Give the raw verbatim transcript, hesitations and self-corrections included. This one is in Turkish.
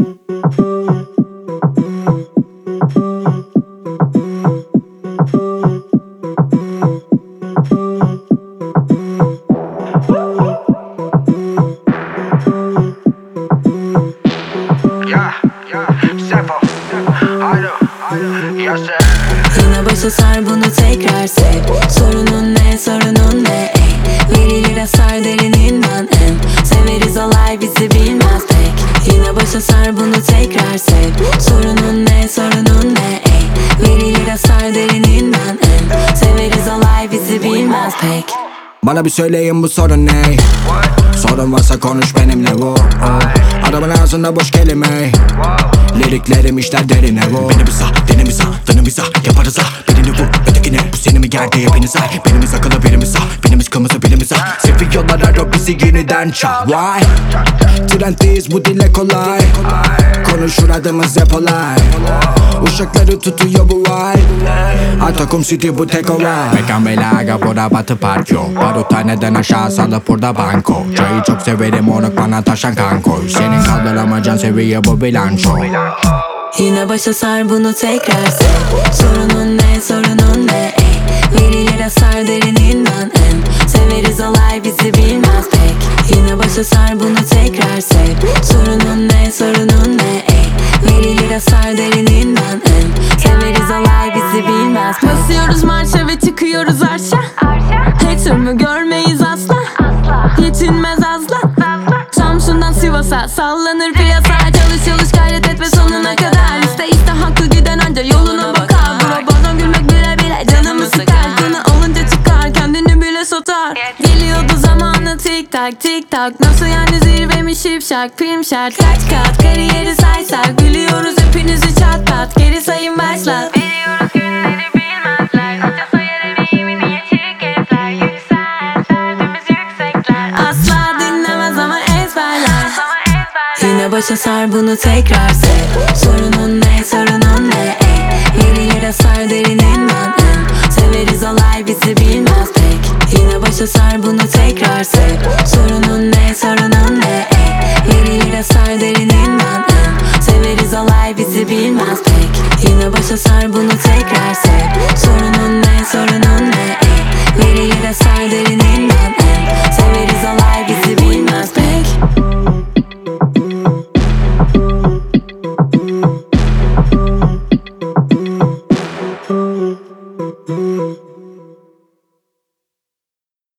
Yine başa sar bunu tekrar sev. Sorunun ne, sorunun ne ey? Verilir hasar derininden en. Severiz olay bizi bilmez pek. Yine başa sar bunu tekrar sev. Sorunun ne, sorunun ne ey? Verilir hasar derininden en. Severiz olay bizi bilmez pek. Bana bir söyleyin bu sorun ne? Sorun varsa konuş benimle bu. Adamın ağzında boş kelime. Liriklerim işler derine bu. Beni bir sağ, deni bir sağ, dını bir sağ. Yaparız ha, birini vur, ötekine. Bu seni mi gerdi hepiniz ay? Birimiz akıllı birimiz sağ, birimiz kırmızı birimiz ay. Seviyorlar aro bizi yeniden çal. Why? Trenddeyiz bu dile kolay. Konuşur adımız hep olay. Uşakları tutuyor bu vay. Atakum City bu tek olay. Mekan belaga burada batı park yok. Baruthaneden aşağı salıp burada banko. Çayı çok severim onu bana taşan kankoy. Senin kaldıramayacağın seviye bu bilanço. Yine başa sar bunu tekrar sev. Sorunun ne, sorunun ne ey? Verilir hasar derininden en. Severiz olay bizi bilmez pek. Yine başa sar bunu tekrar sev. Sorunun ne, sorunun ne ey? Verilir hasar derininden en. Severiz olay bizi bilmez pek. Basıyoruz marşa ve çıkıyoruz arşa. Hater'ımı görmeyiz asla. Yetinmez azla. Samsun'dan Sivas'a sallanır piyasa. Çalış çalış gayret et ve sonuna kadar. İste iste haklı giden anca yoluna bakar. Bro bazen gülmek bile bile canımı sıkar. Konu olunca çıkar kendini bile satar. Geliyordu zamanı tik tak tik tak. Nasıl yani zirve mi şipşak prim şart. Kaç kat kariyeri saysak. Gülüyoruz hepinizi çat pat. Geri sayım başlat. Veriyoruz günleri bilmezler. Hoca sayar emeğimi niye çirkefler. Yüksel derdimiz yüksekler. Asla dinlemez ama ezberler. Yine başa sar bunu tekrar sev. Sorunun ne, sorunun ne ey? Verilir hasar derininden en. Severiz olay bizi bilmez pek. Yine başa sar bunu tekrar sev. Sorunun ne, sorunun ne ey? Verilir hasar derininden en. Severiz olay bizi bilmez pek. Yine başa sar bunu tekrar